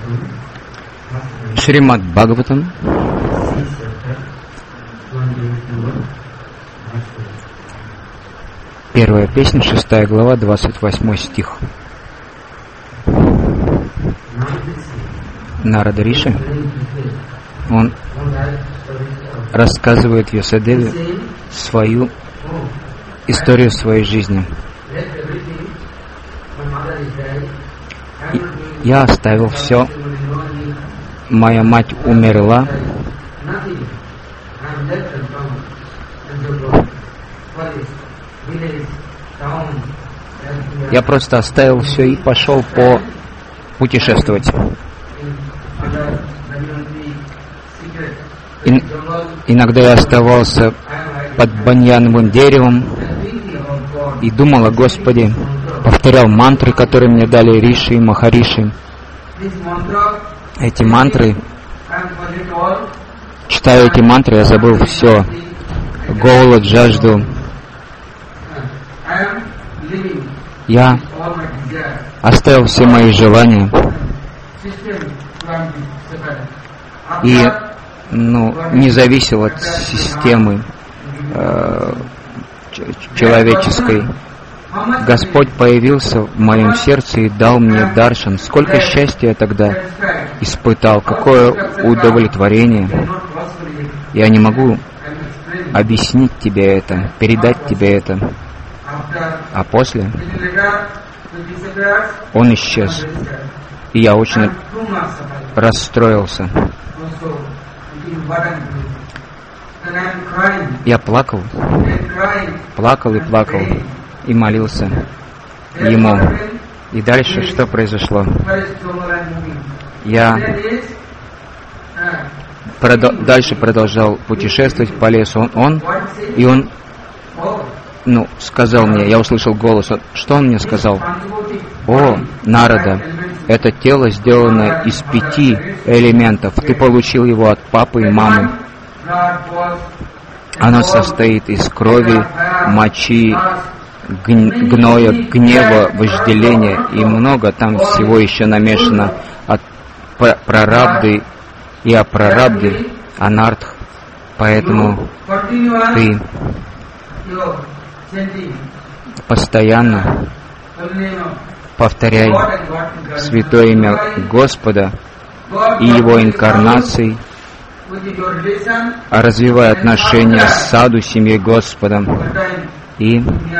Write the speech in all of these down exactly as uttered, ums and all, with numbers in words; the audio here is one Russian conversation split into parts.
Шримад Бхагаватам, первая песня, шестая глава, двадцать восьмой стих. Нарада Риши, он рассказывает Вьясадеве свою историю своей жизни. Я оставил все, моя мать умерла, я просто оставил все и пошел по путешествовать. И, иногда я оставался под баньяновым деревом и думал о Господе, повторял мантры, которые мне дали Риши и Махариши. Эти мантры, читая эти мантры, я забыл все. Голод, жажду. Я оставил все мои желания. И ну, не зависел от системы э, человеческой. Господь появился в моем сердце и дал мне даршан. Сколько счастья я тогда испытал, какое удовлетворение. Я не могу объяснить тебе это, передать тебе это. А после он исчез. И я очень расстроился. Я плакал, плакал и плакал, и молился ему. И дальше что произошло? Я продо- дальше продолжал путешествовать по лесу. Он, он и он, ну, сказал мне, я услышал голос. Что он мне сказал? О, Нарада, это тело сделано из пяти элементов. Ты получил его от папы и мамы. Оно состоит из крови, мочи, гноя, гнева, вожделения и много там всего еще намешано от прарабды и апрарабды, анартх. Поэтому ты постоянно повторяй святое имя Господа и Его инкарнаций, развивай отношения с саду, семьей Господа. И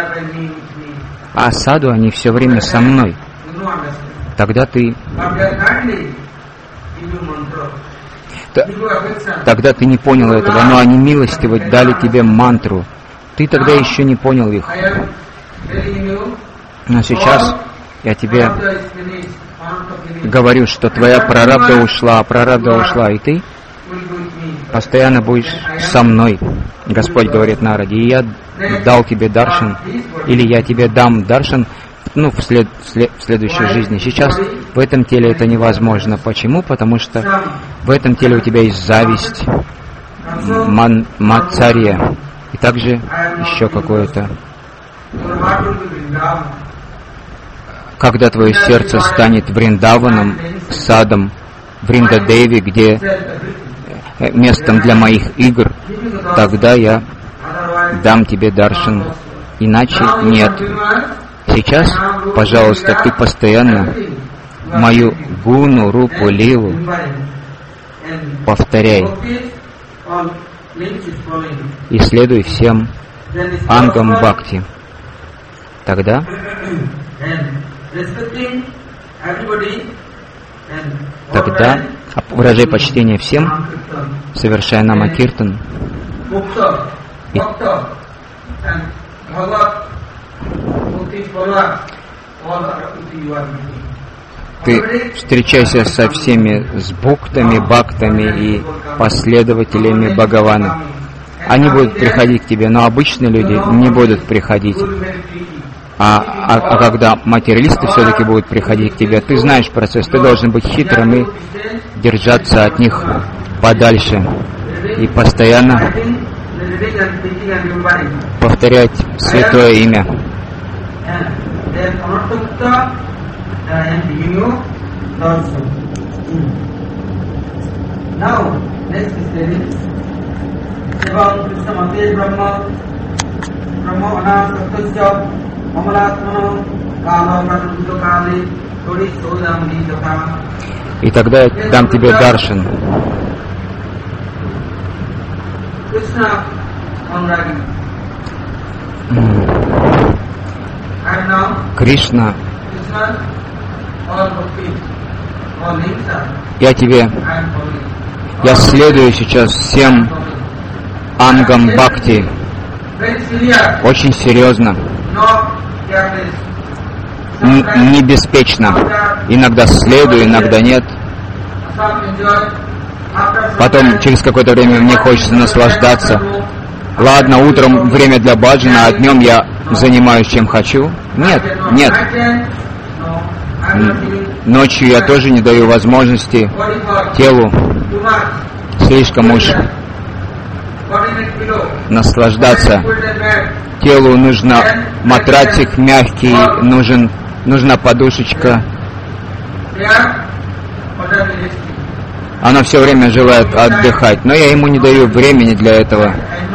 а саду, они все время со мной. Тогда ты Тогда ты не понял этого, но они милостиво дали тебе мантру. Ты тогда еще не понял их. Но сейчас я тебе говорю, что твоя прарабда ушла, прарабда ушла, и ты постоянно будешь со мной. Господь говорит Нараде, и я дал тебе даршан, или я тебе дам даршан, ну, в, след, в, след, в следующей жизни. Сейчас в этом теле это невозможно. Почему? Потому что в этом теле у тебя есть зависть, ман, мацарья, и также еще какое-то. Когда твое сердце станет Вриндаваном, садом, Вриндадеви, где местом для моих игр, тогда я дам тебе даршан. Иначе нет. Сейчас, пожалуйста, ты постоянно мою гуну, рупу, лилу повторяй и следуй всем ангам бхакти. Тогда Тогда выражай почтение всем, совершая намакиртан. И ты встречайся со всеми, с буктами, бхактами и последователями Бхагавана. Они будут приходить к тебе, но обычные люди не будут приходить. А, а, а когда материалисты все-таки будут приходить к тебе, ты знаешь процесс, ты должен быть хитрым и держаться от них подальше. И постоянно повторять святое имя. Now, next is telling about Krishna Mate Brahma, Brahma Ana Satyasya, Mamalatmana, Kala Pratruto Kali, Tori Sodam Nidaka. И тогда я дам тебе даршан. Krishna Anuragi. And now, Кришна, Krishna, all bhakti, all links я тебе, and holy. я следую сейчас всем ангам бхакти, Very serious, очень серьезно, not careless. н- не беспечно. Иногда следую, иногда нет. Some enjoy. After some Потом time, через какое-то время мне хочется наслаждаться. Ладно, утром время для баджана, а днем я занимаюсь чем хочу. Нет, нет. Н- Ночью я тоже не даю возможности телу слишком уж наслаждаться. Телу нужно матрацик мягкий, нужен, нужна подушечка. Оно все время желает отдыхать, но я ему не даю времени для этого.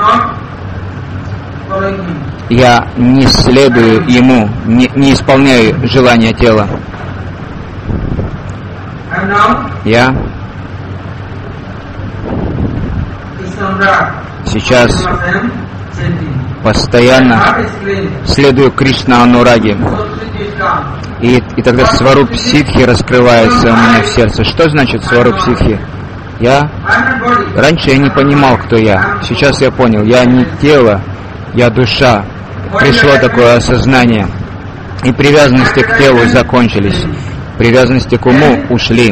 Я не следую ему, не, не исполняю желания тела. Я сейчас постоянно следую Кришна Анураги. И, и тогда сваруб ситхи раскрывается у меня в сердце. Что значит сваруб ситхи? Я... Раньше я не понимал, кто я. Сейчас я понял. Я не тело, я душа. Пришло такое осознание. И привязанности к телу закончились. Привязанности к уму ушли.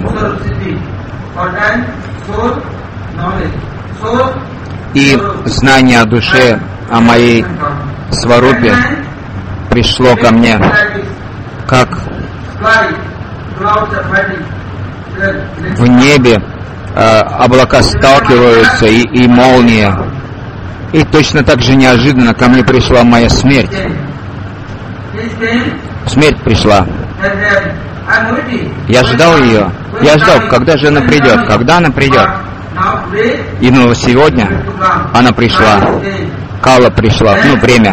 И знание о душе, о моей сварупе пришло ко мне, как в небе э, облака сталкиваются и, и молния. И точно так же неожиданно ко мне пришла моя смерть. Смерть пришла. Я ждал ее. Я ждал, когда же она придет, когда она придет. И ну, сегодня она пришла. Кала пришла, ну, время.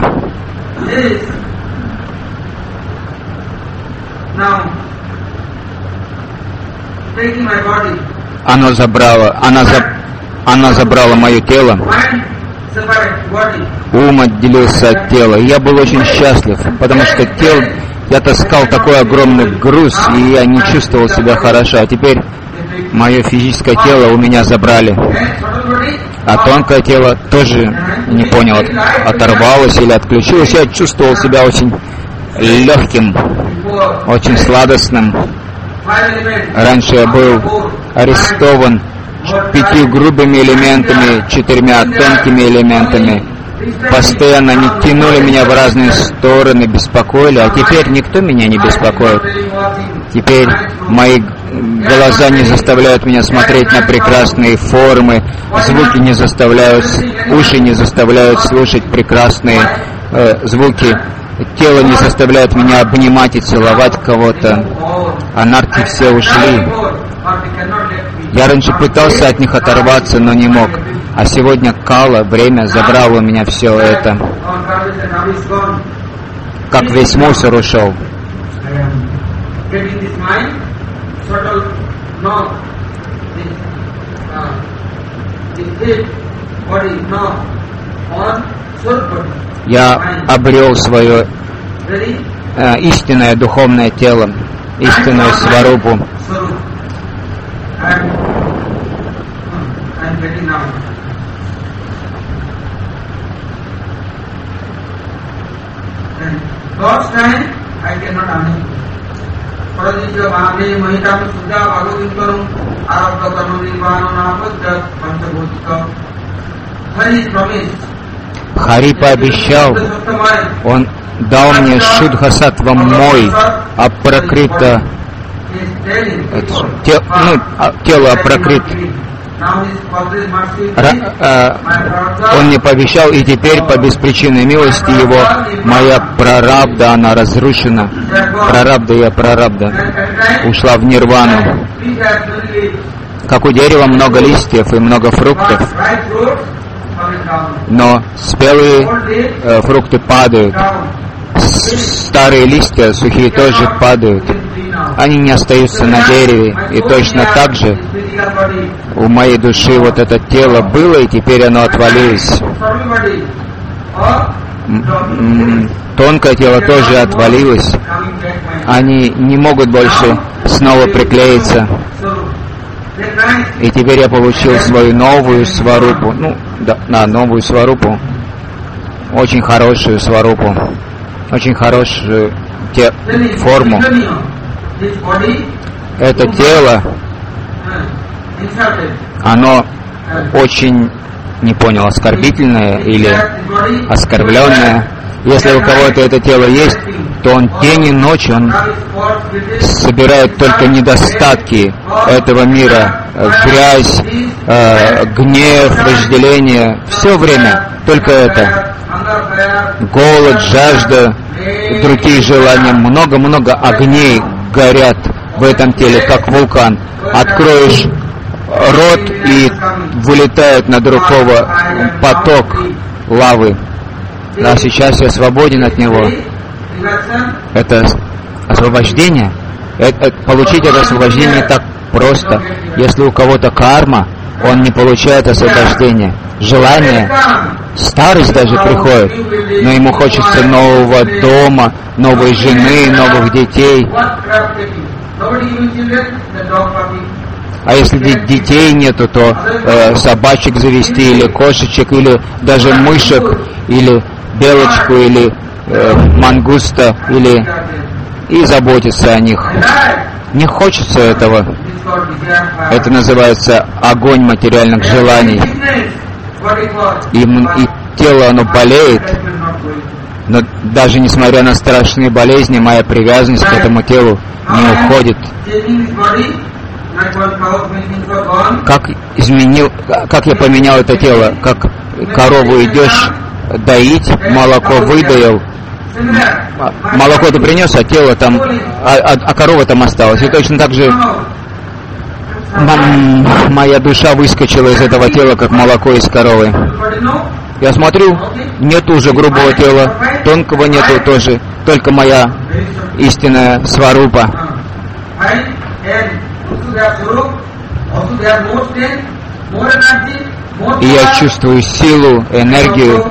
Она забрала, она, за, она забрала мое тело. Ум отделился от тела. И я был очень счастлив, потому что тело, я таскал такой огромный груз, и я не чувствовал себя хорошо. А теперь мое физическое тело у меня забрали. А тонкое тело тоже, не понял, от, оторвалось или отключилось. Я чувствовал себя очень легким, очень сладостным. Раньше я был арестован пятью грубыми элементами, четырьмя тонкими элементами. Постоянно они тянули меня в разные стороны, беспокоили, а теперь никто меня не беспокоит. Теперь мои глаза не заставляют меня смотреть на прекрасные формы, звуки не заставляют, уши не заставляют слушать прекрасные э, звуки, тело не заставляет меня обнимать и целовать кого-то. Анархи все ушли. Я раньше пытался от них оторваться, но не мог. А сегодня Кала, время, забрало у меня все это. Как весь мусор ушел. Я обрел свое э, истинное духовное тело, истинную сварупу. God's time, I cannot undo. Praditya Bhagavate Mahita Suddha Bhagavatim Arabha Karma Nirvana Napadya Panchabhutika. Hari promised. Хари пообещал, он дал мне шудха-саттва мой, апракрита, те, ну, тело апракрит, Ра- э, он мне пообещал, и теперь по беспричинной милости его моя прарабда, она разрушена. Прарабда, я прарабда, ушла в нирвану. Как у дерева много листьев и много фруктов, но спелые э, фрукты падают. Старые листья, сухие, тоже падают. Они не остаются на дереве. И точно так же у моей души вот это тело было, и теперь оно отвалилось. М-м- тонкое тело тоже отвалилось. Они не могут больше снова приклеиться. И теперь я получил свою новую сварупу. Ну, да, да, новую сварупу. Очень хорошую сварупу. Очень хорошую те, форму. Это тело, оно очень, не понял, оскорбительное или оскорбленное. Если у кого-то это тело есть, то он день и ночь, он собирает только недостатки этого мира, грязь, э, гнев, вожделение, все время только это. Голод, жажда, другие желания, много-много огней горят в этом теле, как вулкан. Откроешь рот, и вылетает на другого поток лавы. А сейчас я свободен от него. Это освобождение. Это, получить это освобождение так просто. Если у кого-то карма, он не получает освобождения. Желание, старость даже приходит, но ему хочется нового дома, новой жены, новых детей. А если детей нету, то э, собачек завести, или кошечек, или даже мышек, или белочку, или э, мангуста, или и заботиться о них. Не хочется этого. Это называется огонь материальных желаний. И, и тело, оно болеет, но даже несмотря на страшные болезни, моя привязанность к этому телу не уходит. Как изменил, как я поменял это тело, как корову идешь доить, молоко выдаил, молоко ты принес, а тело там, а, а, а корова там осталась. И точно так же моя душа выскочила из этого тела, как молоко из коровы. Я смотрю, нет уже грубого тела, тонкого нету тоже, только моя истинная сварупа. И я чувствую силу, энергию.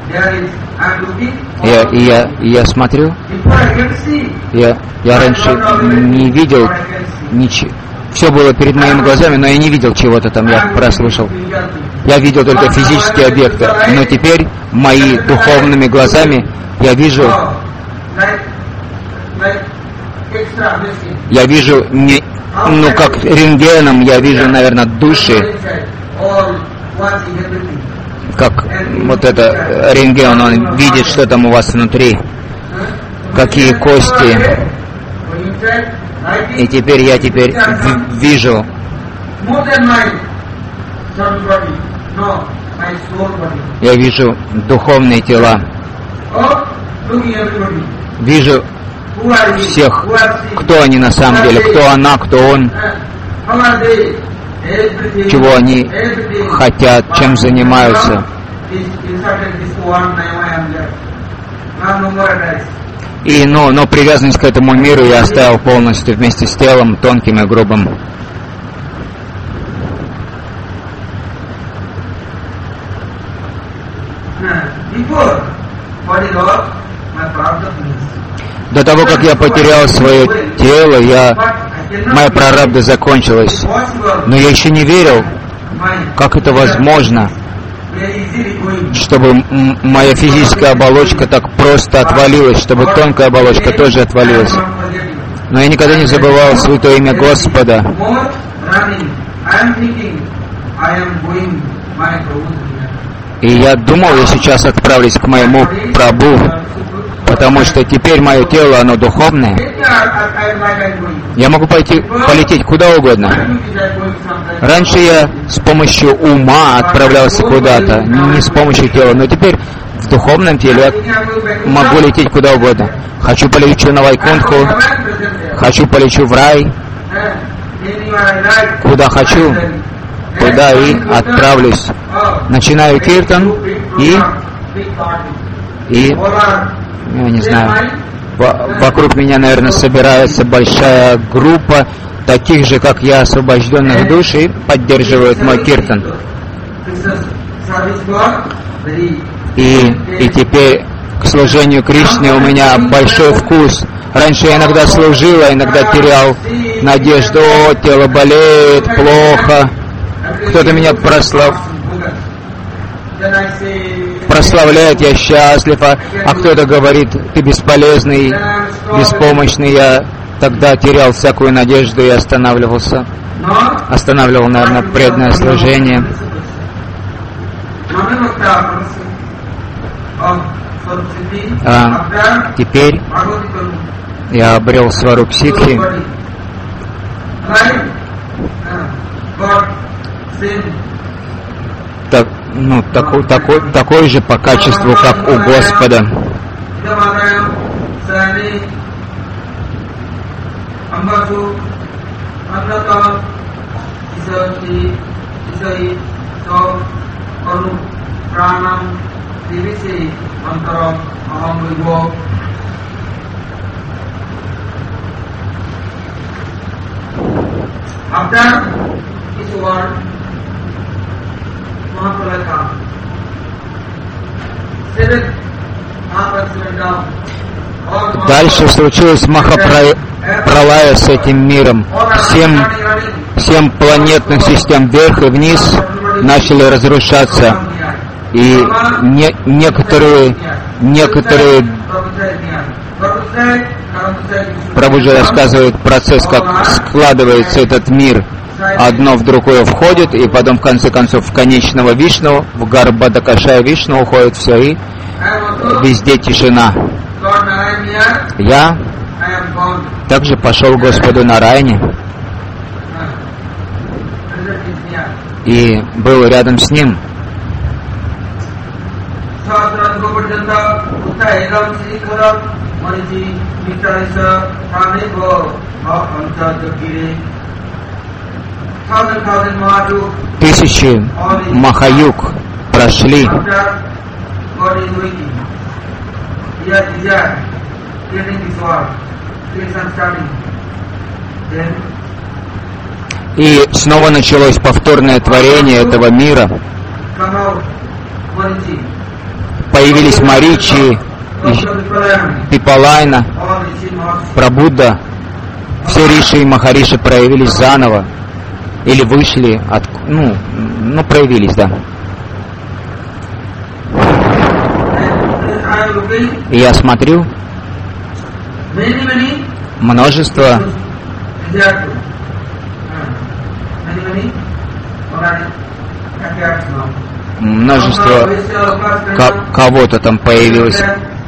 Я, и я, и я смотрю, я, я раньше не видел ничего. Все было перед моими глазами, но я не видел чего-то там, я прослушал. Я видел только физические объекты, но теперь моими духовными глазами я вижу, я вижу, не, ну как рентгеном, я вижу, наверное, души, как вот это рентген, он видит, что там у вас внутри, какие кости. И теперь я теперь в- вижу я вижу духовные тела, вижу всех, кто они на самом деле, кто она, кто он, чего они хотят, чем занимаются. И, но, но привязанность к этому миру я оставил полностью вместе с телом, тонким и грубым. До того, как я потерял свое тело, я, моя прарабда закончилась. Но я еще не верил, как это возможно, чтобы м- моя физическая оболочка так просто отвалилась, чтобы тонкая оболочка тоже отвалилась. Но я никогда не забывал святое имя Господа. И я думал, я сейчас отправлюсь к моему Прабху. потому что теперь мое тело, оно духовное. Я могу пойти, полететь куда угодно. Раньше я с помощью ума отправлялся куда-то, не с помощью тела, но теперь в духовном теле я могу лететь куда угодно. Хочу полечу на Вайкунтху, хочу полечу в рай, куда хочу, туда и отправлюсь. Начинаю киртан и, и, я не знаю, вокруг меня, наверное, собирается большая группа таких же, как я, освобожденных душ, и поддерживают мой киртан. И, и теперь к служению Кришне у меня большой вкус. Раньше я иногда служил, а иногда терял надежду. О, тело болеет, плохо. Кто-то меня прослав... прославляет, я счастлив, а, а кто-то говорит, ты бесполезный, беспомощный. Я тогда терял всякую надежду и останавливался. Останавливал, наверное, преданное служение. А теперь я обрел свару психи. Так, ну, такой, такой, такой же по качеству, как у Господа. Дальше случилось Махапралая с этим миром. Семь, семь планетных систем вверх и вниз начали разрушаться. И не, некоторые, некоторые Прабхуджи рассказывает процесс, как складывается этот мир. Одно в другое входит, и потом в конце концов в конечного Вишну, в Гарбхадакашая Вишну уходит все, и везде тишина. Я также пошел к Господу Нарайне и был рядом с Ним. Тысячи Махаюг прошли. И снова началось повторное творение этого мира. Появились Маричи, Пипалайна, Прабудда. Все Риши и Махариши проявились заново. Или вышли, от, ну, ну, проявились, да. И я смотрю, множество множество ко- кого-то там появилось.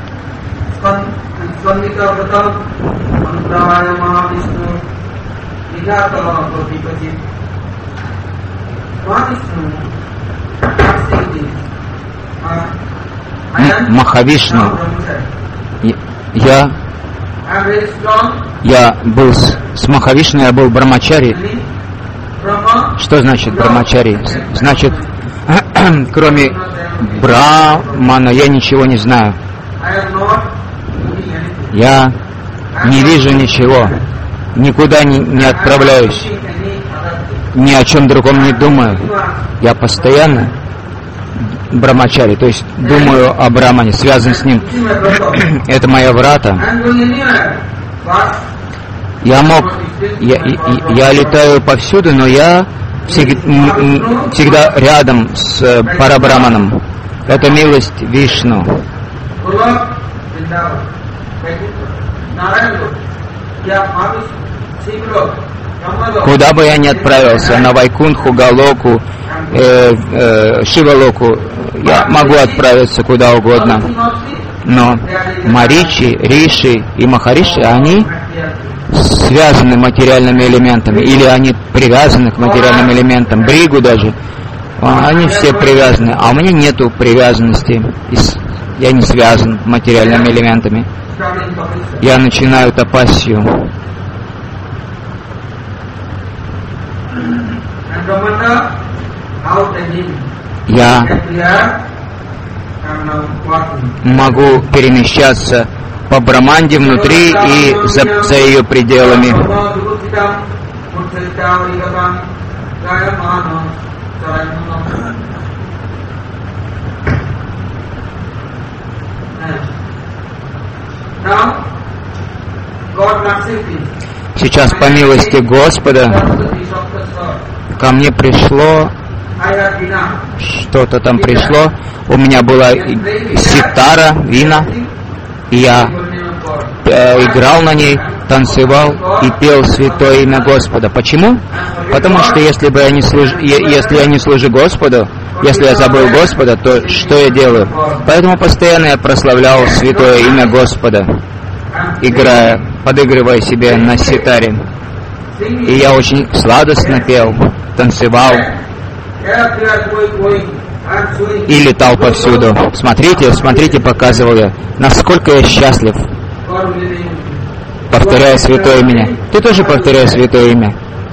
Махавишну. Я, я был с, с Махавишну, я был Брамачари. Что значит Брамачари? Значит, кроме Брамана я ничего не знаю. Я не вижу ничего, никуда не, не отправляюсь, ни о чем другом не думаю. Я постоянно Брамачари, то есть думаю о Брамане, связан с ним. Это моя врата. Я мог, я, я, я летаю повсюду, но я всегда, всегда рядом с Парабраманом. Это милость Вишну. Куда бы я ни отправился, на Вайкунтху, Галоку, э, э, Шивалоку, я могу отправиться куда угодно. Но Маричи, Риши и Махариши, они связаны материальными элементами, или они привязаны к материальным элементам, Бригу даже, они все привязаны, а у меня нету привязанности, я не связан материальными элементами. Я начинаю тапасью. Я могу перемещаться по Браманде внутри и за, за ее пределами. Сейчас, по милости Господа, ко мне пришло, что-то там пришло, у меня была ситара, вина, и я э, играл на ней, танцевал и пел святое имя Господа. Почему? Потому что если бы я не служ... если я не служу Господу, если я забыл Господа, то что я делаю? Поэтому постоянно я прославлял святое имя Господа, играя, подыгрывая себе на ситаре. И я очень сладостно пел, танцевал и летал повсюду. Смотрите, смотрите, показывал я, насколько я счастлив, повторяя святое имя. Ты тоже повторяй святое имя.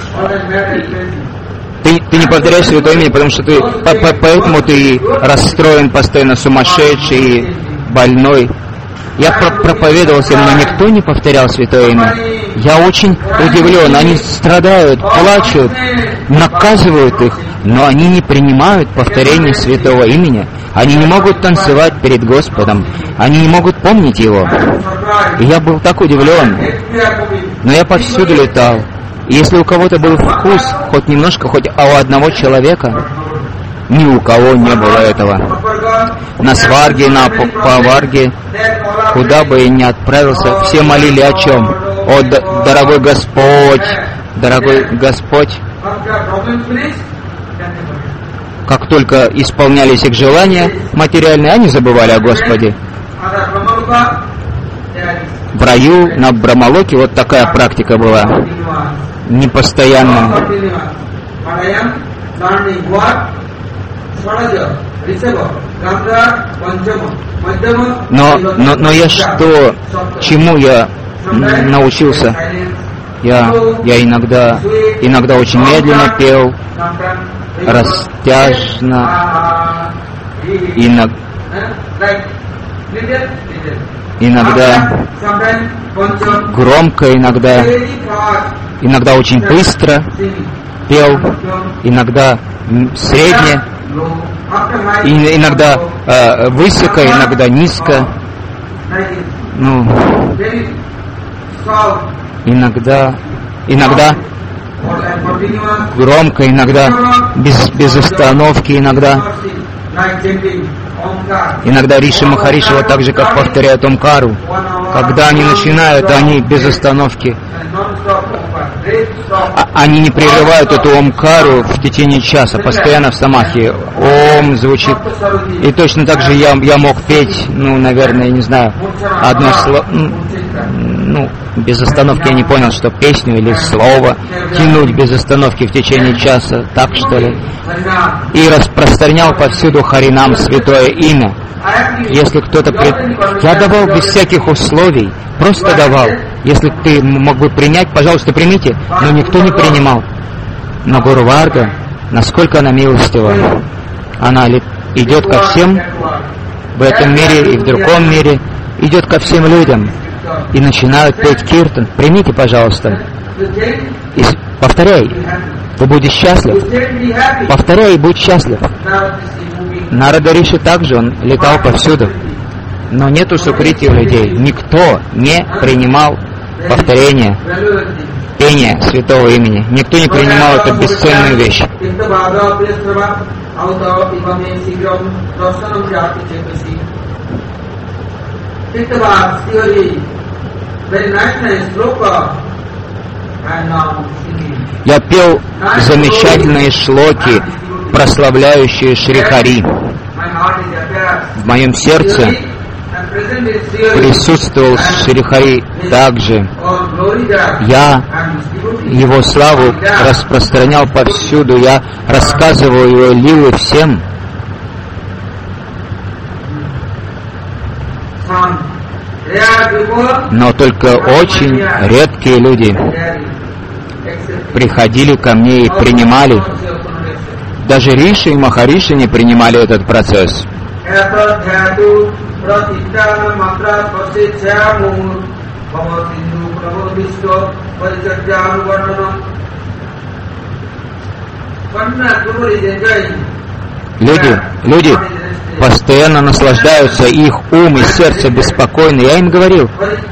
Ты, ты не повторяешь святое имя, потому что ты, по, по, поэтому ты расстроен, постоянно сумасшедший, больной. Я про- проповедовал всем, но никто не повторял святое имя. Я очень удивлен, они страдают, плачут, наказывают их, но они не принимают повторение святого имени. Они не могут танцевать перед Господом, они не могут помнить Его. И я был так удивлен, но я повсюду летал. И если у кого-то был вкус, хоть немножко, хоть а у одного человека, ни у кого не было этого. На сварге, на поварге, куда бы я ни отправился, все молили о чем? О, д- дорогой Господь, дорогой Господь. Как только исполнялись их желания материальные, они забывали о Господе. В раю, на Брамалоке, вот такая практика была, непостоянная. Но, но, но я что, чему я научился? Я, я иногда, иногда очень медленно пел, растяжно, иногда, иногда громко, иногда, иногда очень быстро пел, иногда средне, и иногда э, высоко, иногда низко, ну, иногда, иногда громко, иногда без, без остановки, иногда, иногда Риши Махариши вот так же, как повторяют Омкару. Когда они начинают, они без остановки. Они не прерывают эту Омкару в течение часа, постоянно в самадхи. Ом звучит. И точно так же я, я мог петь, ну, наверное, я не знаю, одно слово, ну, без остановки я не понял, что песню или слово тянуть без остановки в течение часа, так что ли. И распространял повсюду Харинам, святое имя. Если кто-то... Пред... Я давал без всяких условий, просто давал. Если ты мог бы принять, пожалуйста, примите. Но никто не принимал. Но Гуру Варга, насколько она милостива, она идет ко всем в этом мире и в другом мире, идет ко всем людям и начинают петь киртан. Примите, пожалуйста. И повторяй, ты будешь счастлив. Повторяй и будь счастлив. Нарада Риши также, он летал повсюду. Но нету сукрити у людей. Никто не принимал повторение, пение святого имени. Никто не принимал эту бесценную вещь. Я пел замечательные шлоки, прославляющие Шри Хари. В моем сердце present in Sri Hari присутствовал с Шри Хари также. or glory that Я and distribute Его славу распространял повсюду, я рассказывал Его лилы всем. some rare people Но только очень редкие люди приходили ко мне и принимали. Даже Риши и Махариши не принимали этот процесс. Люди, люди постоянно наслаждаются, их ум и сердце беспокойны. Я им говорил,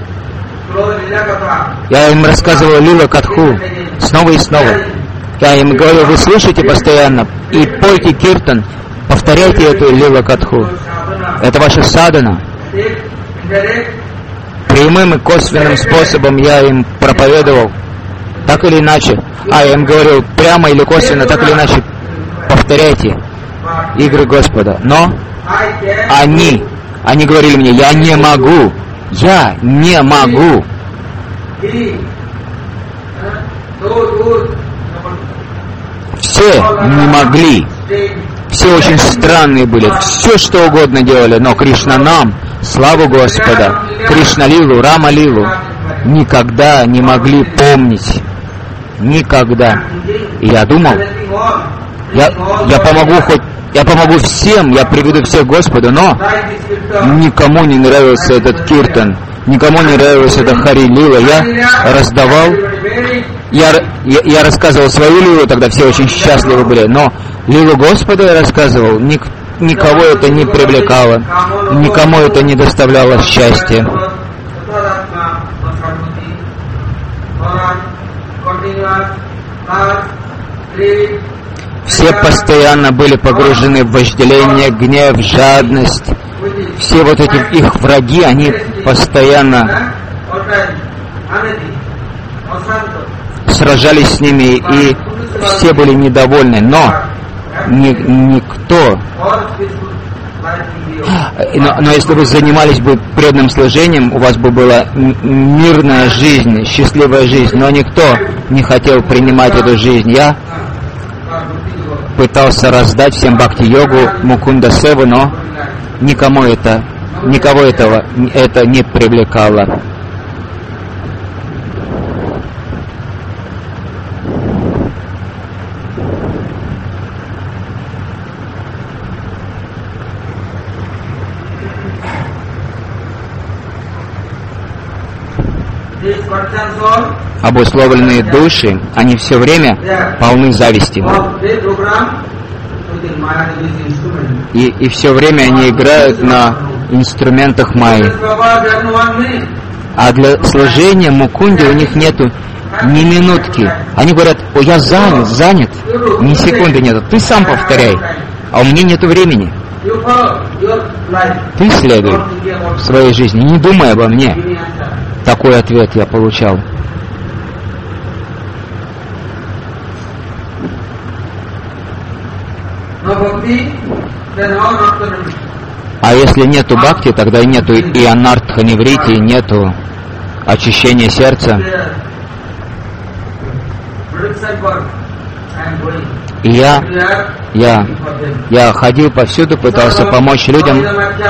я им рассказывал Лила Катху снова и снова. Я им говорил, вы слушайте постоянно и пойте киртан, повторяйте эту Лила Катху. Это ваша садхана. Прямым и косвенным способом я им проповедовал, так или иначе. А я им говорил, прямо или косвенно, так или иначе, повторяйте игры Господа. Но они, они говорили мне, я не могу, я не могу. Все не могли. Все очень странные были. Все что угодно делали. Но Кришна нам, славу Господа, Кришна Лилу, Рама Лилу, никогда не могли помнить. Никогда. И я думал, я, я помогу хоть, я помогу всем, я приведу всех к Господу, но никому не нравился этот киртан, никому не нравилась эта Хари Лила. Я раздавал, я, я, я рассказывал свою Лилу, тогда все очень счастливы были, но Лилу Господа я рассказывал, ник, никого это не привлекало, никому это не доставляло счастья. Все постоянно были погружены в вожделение, гнев, жадность. Все вот эти их враги, они постоянно сражались с ними, и все были недовольны. Но ни, никто... Но, но если вы занимались бы преданным служением, у вас бы была мирная жизнь, счастливая жизнь, но никто не хотел принимать эту жизнь. Я пытался раздать всем бхакти-йогу, мукунда севу, но никому это, никого этого это не привлекало. Обусловленные души, они все время полны зависти. И, и все время они играют на инструментах майи. А для служения Мукунде у них нету ни минутки. Они говорят, о, я занят, занят. Ни секунды нету. Ты сам повторяй. А у меня нету времени. Ты следуй в своей жизни, не думай обо мне. Такой ответ я получал. А если нету бхакти, тогда и нету и анартха неврити, нету очищения сердца. И я, я, я ходил повсюду, пытался помочь людям.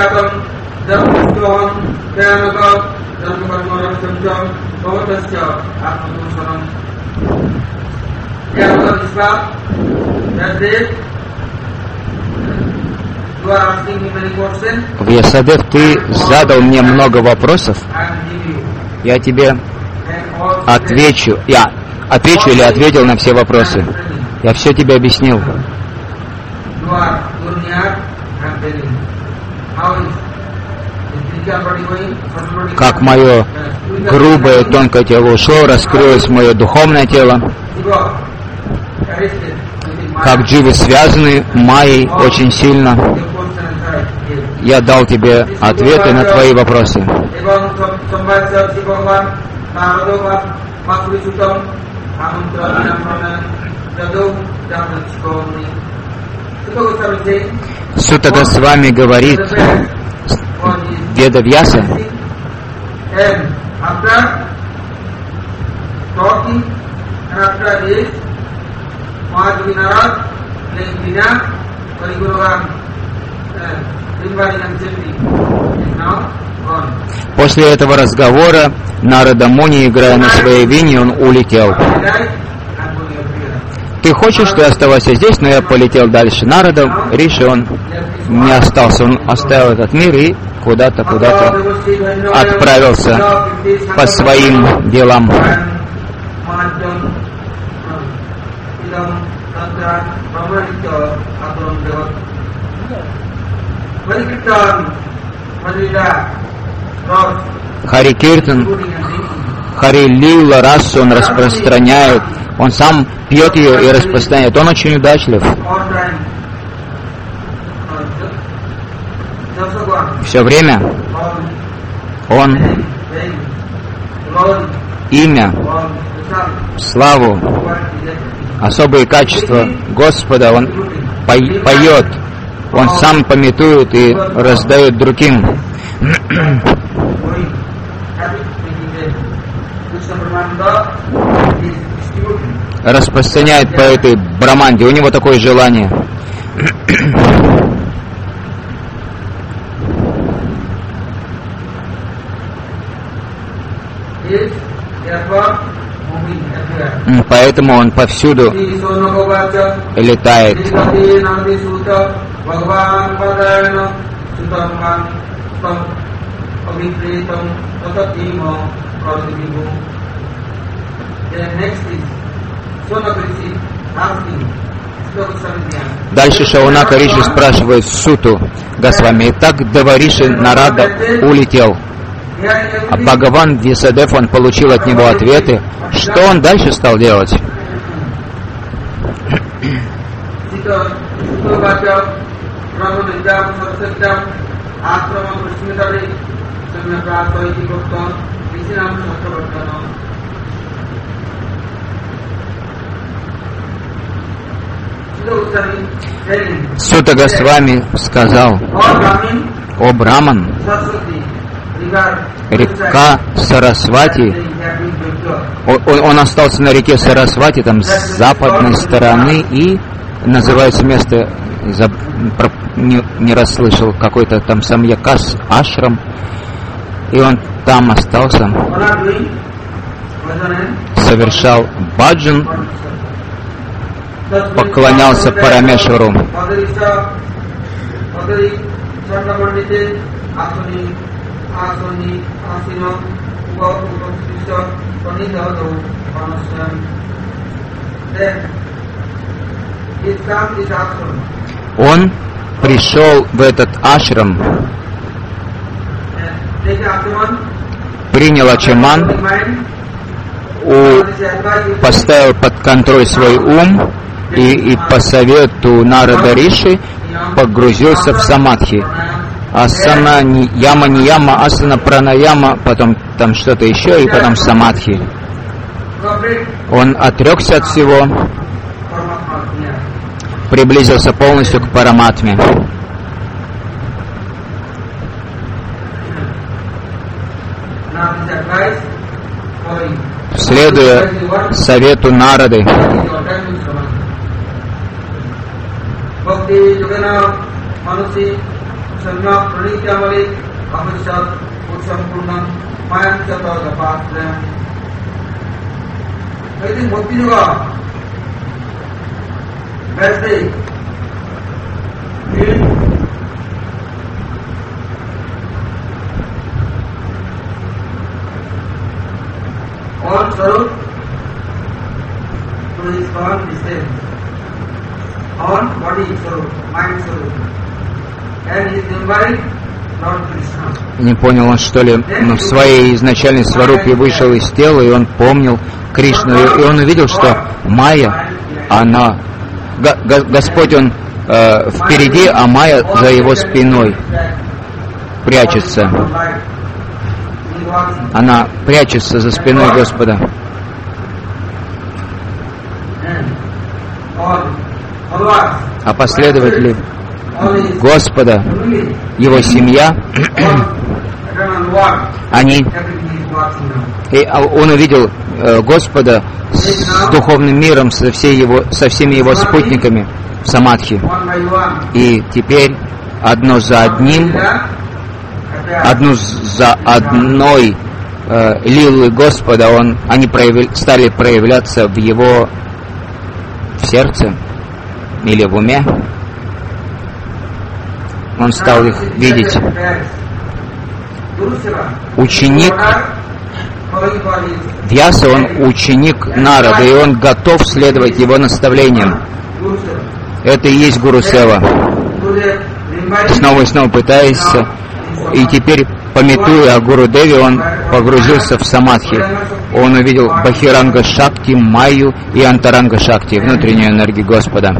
В Ясадев ты задал мне много вопросов. Я тебе отвечу. Я отвечу или ответил на все вопросы. Я все тебе объяснил. Как мое грубое тонкое тело ушло, раскрылось мое духовное тело. Как дживы связаны майей очень сильно. Я дал тебе ответы на твои вопросы. Сутта Госвами говорит, Ведавьяса, And after talking and after this, Madhavi Narad playing Veena, Parigurugan, Rimbaring and Chindi is now gone. после этого разговора Нарада Муни, играя на своей вине, он улетел. Ты хочешь, что я оставался здесь, но я полетел дальше. Нарада Риши, он не остался, он оставил этот мир и куда-то, куда-то отправился по своим делам. Хари Киртан, Хари Лила, расу он распространяет, он сам пьет ее и распространяет. Он очень удачлив. Все время он имя, славу, особые качества Господа он поет, он сам памятует и раздает другим. Распространяет по этой браманде. У него такое желание. Поэтому он повсюду летает. Дальше Шаунака Риши спрашивает Суту Госвами: «Итак, Девариши Нарада улетел». А Бхагаван Вьясадев, он получил от него ответы. Что он дальше стал делать? Сута Госвами сказал: «О Браман, река Сарасвати», он, он остался на реке Сарасвати, там с западной стороны, и называется место, не, не расслышал, какой-то там Самьякас Ашрам, и он там остался, совершал баджан, поклонялся Парамешвару. Он пришел в этот ашрам, принял ачаман, у, поставил под контроль свой ум и, и по совету Нарада Риши погрузился в самадхи. Асана, ни, яма, не яма, асана, пранаяма, потом там что-то еще, и потом самадхи. Он отрекся от всего, приблизился полностью к Параматме. Следуя совету Нарады, all Swarup to his form distance. All body Swarup, mind Swarup. And he is embodied Lord Krishna. Не понял он, что ли, но в своей изначальной сварупе вышел из тела, и он помнил Кришну, и он увидел, что Майя, она, Г- Господь, он э, впереди, а Майя за его спиной прячется. Она прячется за спиной Господа. А последователи Господа, его семья, они, и он увидел э, Господа с духовным миром, со, всей его, со всеми его спутниками в самадхи. И теперь одно за одним, одну за одной э, лилы Господа, он, они прояви, стали проявляться в его в сердце или в уме. Он стал их видеть. Ученик Вьяса, он ученик Нарады, и он готов следовать его наставлениям. Это и есть Гуру Сева. Снова и снова пытаясь, и теперь, памятуя о Гуру Деве, он погрузился в самадхи. Он увидел Бахиранга Шакти, Майю и Антаранга Шакти, внутреннюю энергию Господа.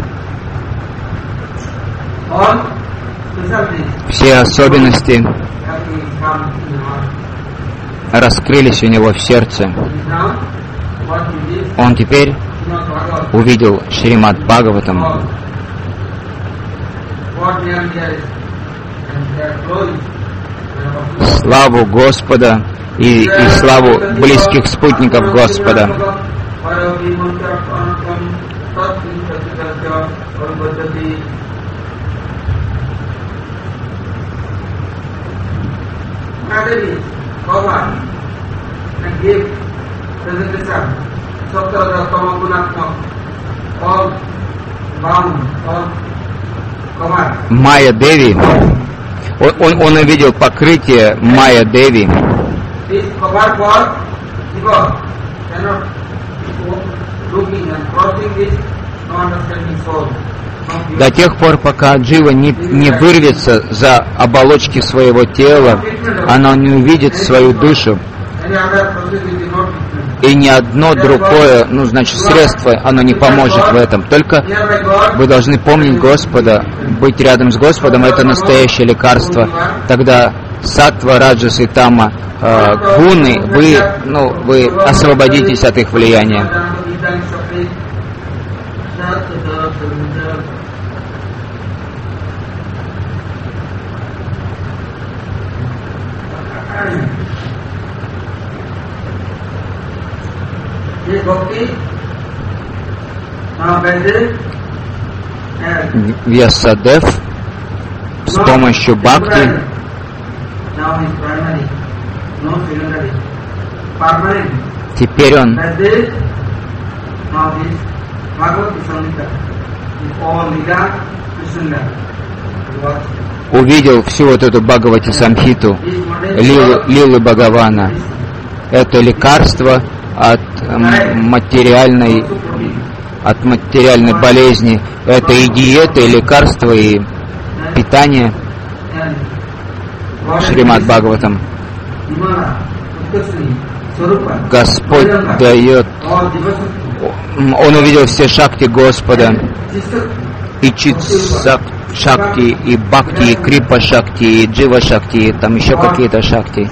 Все особенности раскрылись у него в сердце. Он теперь увидел Шримад Бхагаватам, славу Господа и, и славу близких спутников Господа. Майя Деви, он, он, он увидел покрытие Майя Деви. До тех пор, пока джива не, не вырвется за оболочки своего тела, она не увидит свою душу. И ни одно другое, ну, значит, средство, оно не поможет в этом. Только вы должны помнить Господа, быть рядом с Господом, это настоящее лекарство. Тогда саттва, раджас и тама, э, гуны, вы, ну, вы освободитесь от их влияния. Вьясадев с помощью бхакти теперь он увидел всю вот эту Бхагавати Самхиту, лилы, лилы Бхагавана. Это лекарство от материальной, от материальной болезни. Это и диета, и лекарство, и питание. Шримад Бхагаватам. Господь дает. Он увидел все шакти Господа. И чит шакти, и бхакти, и крипа шакти, и джива шакти, и там еще какие-то шакти.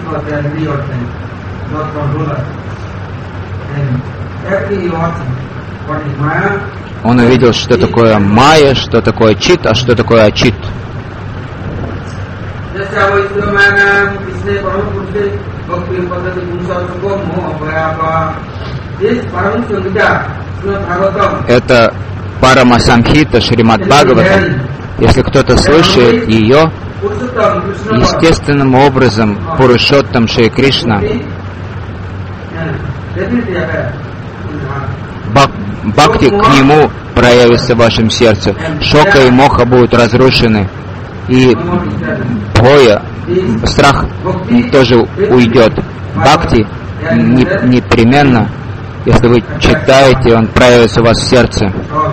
Он увидел, что такое майя, что такое чит, а что такое ачит. Это Парама Самхита Шримад Бхагаватам. Если кто-то слышит ее, естественным образом Пурушоттам Шри Кришна, бхакти к нему проявится в вашем сердце. Шока и моха будут разрушены. И боя, страх тоже уйдет. Бхакти непременно, если вы читаете, он проявится у вас в сердце.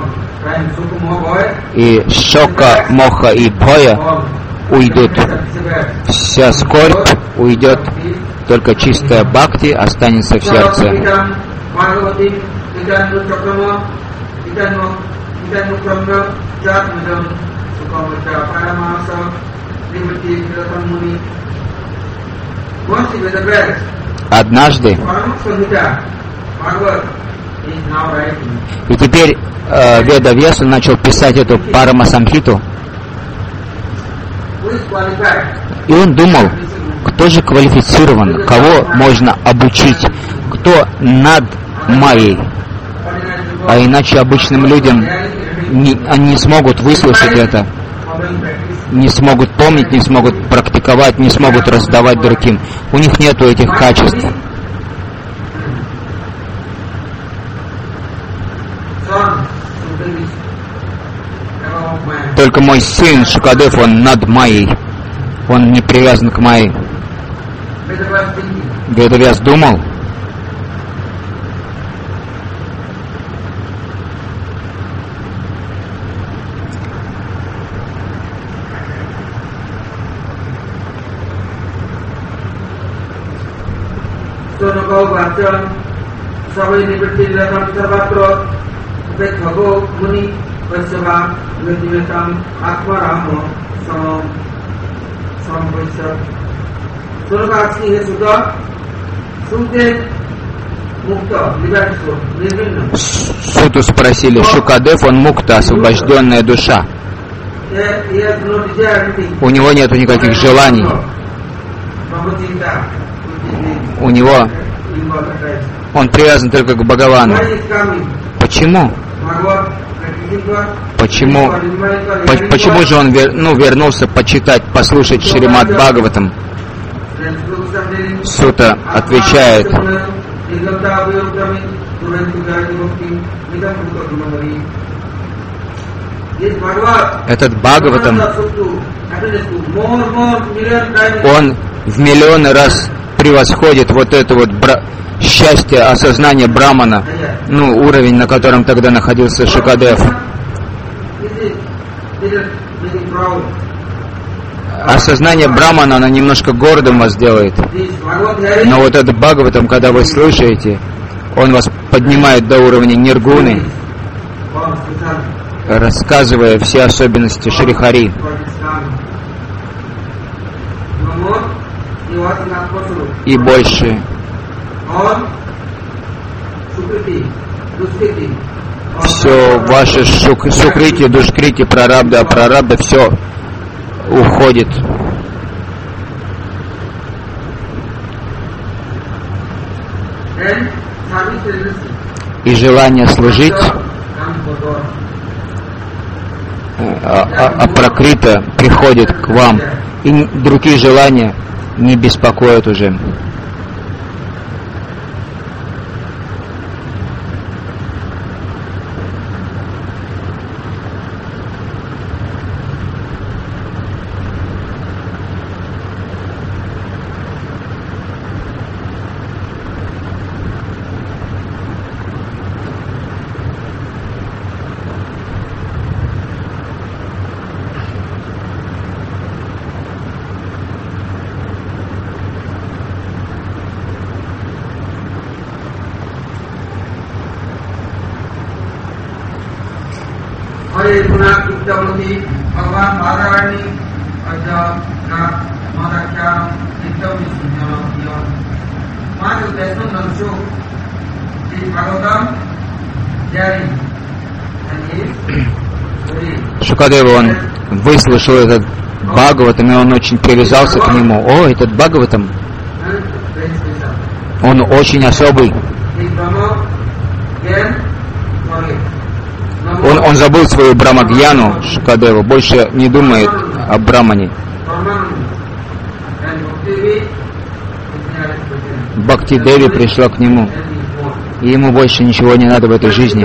И шока, моха и боя уйдут. Вся скорбь уйдет. Только чистая бхакти останется в сердце. Однажды, и теперь э, Веда Вьяса начал писать эту Парама Самхиту, и он думал, Кто же квалифицирован? Кого можно обучить? Кто над Майей? А иначе обычным людям не, они не смогут выслушать это, не смогут помнить, не смогут практиковать, не смогут раздавать другим. У них нету этих качеств. Только мой сын Шукадев, он над Майей. Он не привязан к Майе. Ведавьяс думал, Суту спросили, Шукадев, он мукта, освобожденная душа. У него нету никаких желаний. У него он привязан только к Бхагавану. Почему? Почему? Почему же он вер, ну, вернулся почитать, послушать Шримад Бхагаватам? Сута отвечает: этот Бхагаватам, он в миллионы раз превосходит вот это вот бра- счастье, осознание Брамана, ну, уровень, на котором тогда находился Шукадев. Осознание Брамана, оно немножко гордым вас делает. Но вот этот Бхагаватам, когда вы слушаете, он вас поднимает до уровня ниргуны, рассказывая все особенности Шри Хари. И больше. Все ваши шук, сукрити, душкрити, прарабда, прарабда, все уходит. И желание служить, а, а, а пракрита приходит к вам, и другие желания не беспокоят уже. Шукадева, он выслушал этот Бхагаватам, и он очень привязался к нему. О, этот Бхагаватам, он очень особый. Он, он забыл свою Брамагьяну, Шукадева, больше не думает о Брамане. Бхакти Деви пришла к нему, и ему больше ничего не надо в этой жизни.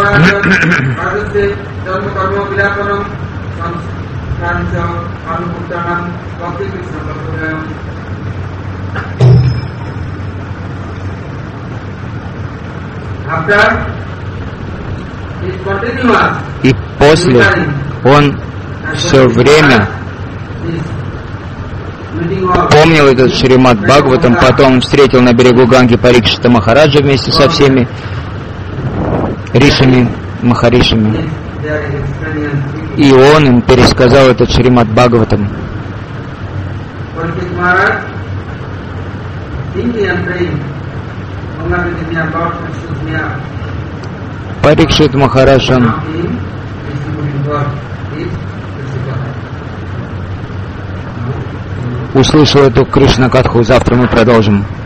И после он все время помнил этот Шримад Бхагаватам, потом он встретил на берегу Ганги Парикшита Махараджа вместе со всеми ришами, махаришами. И он им пересказал этот Шримад Бхагаватам. Парикшит Махарадж, он услышал эту Кришна-катху, завтра мы продолжим.